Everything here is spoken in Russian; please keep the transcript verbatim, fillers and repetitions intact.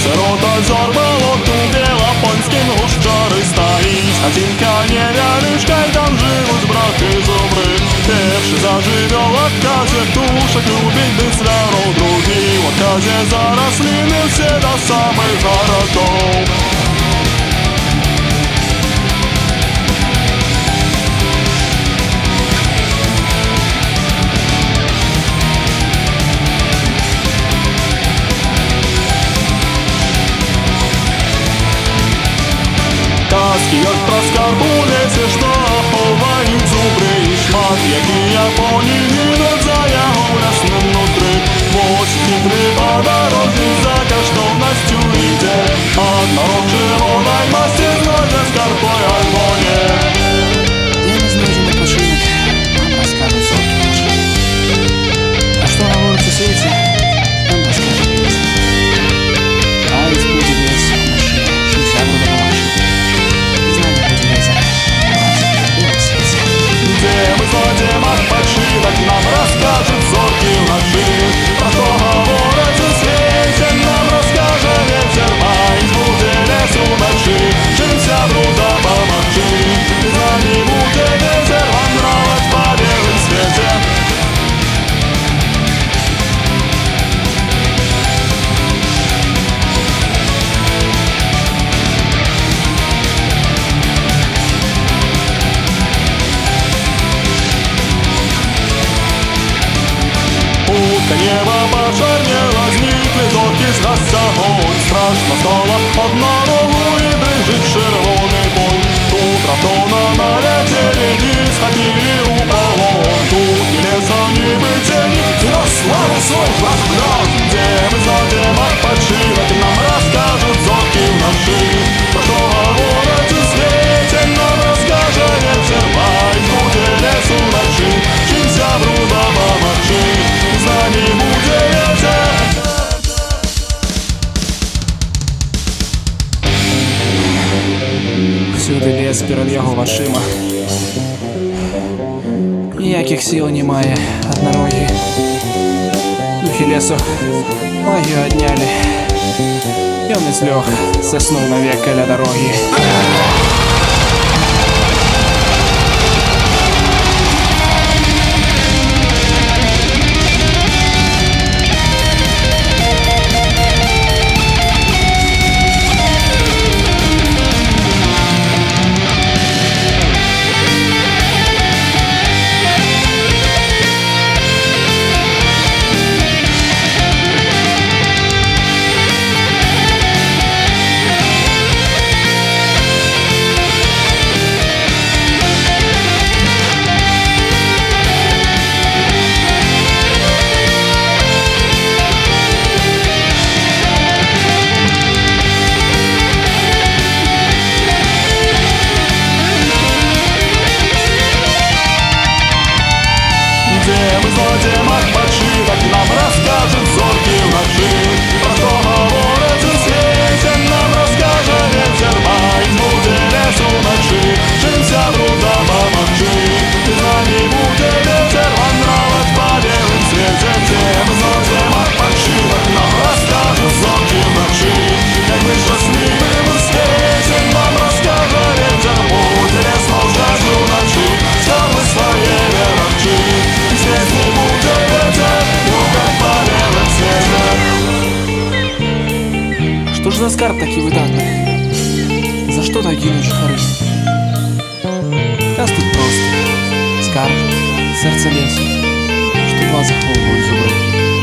Серед озер болот у Белопольским лужчары стоит хатинка невялючка, и там живут браты зубры. Перший заживел в отказе тушек, любить бы свяров другие. В отказе зарослины все до самых городов. Казки як про скарб у лесе, що ховають зубри і шмат, які Японії гинуть за його лясним нутри. Ось хитрий подорожник за коштовністю йде, а народ червоної масті знайде скарб той альбоні. Де ми знайдемо починок, нам розкажуть зорки наші. А що говорить у світі, нам розкаже ліс. А із буде ліс у наші, що вся буде помаші. Знання буде ліза, у світі. Де ми знайдемо починок, нам розкажуть зорки наші. Про що говорить у світі, нам розкаже вітер. А із буде ліс уночі, чим вся бруда помочи. За ним буде вітер вандровать по білим світі. Утка небо почернело, возникли зорки, згасся огонь. Страшно стало одному и дрыжит червоный бой. Тут раптовно налетели и сходили у полон. Тут ни леса, ни бытени, но славу свой разгнал. Где мы знайдем отпочинок, нам расскажут зорки наши. Про что говорить у свете, нам расскажет ветер. Май будет лес у ночи, чем вся бруда помочи. За ним буде ветер. Всюди ліс перед його очима. Ніяких сил немає однорогі. Духи лесу магию отняли, и он излег, заснул навек для дороги. Где мы знайдем отпочинок, нам расскажут зорки в ночи. Про что говорить у свете, нам расскажет ветер. Май будет лес у ночи, чем вся бруда помочи. За ним будет ветер вандровать по белым свете. Где мы знайдем отпочинок, нам расскажут зорки в ночи. Как мы счастливы в свете, нам расскажет ветер. Будет лес молчать у ночи, скорбы своей веровчи. Здесь не будет ветер, югом по белым свете. Что ж за скарб такий видатний? За що так гинуть жихари? Каз тут просто. Скарб, серце лесу, що два заховують зуби.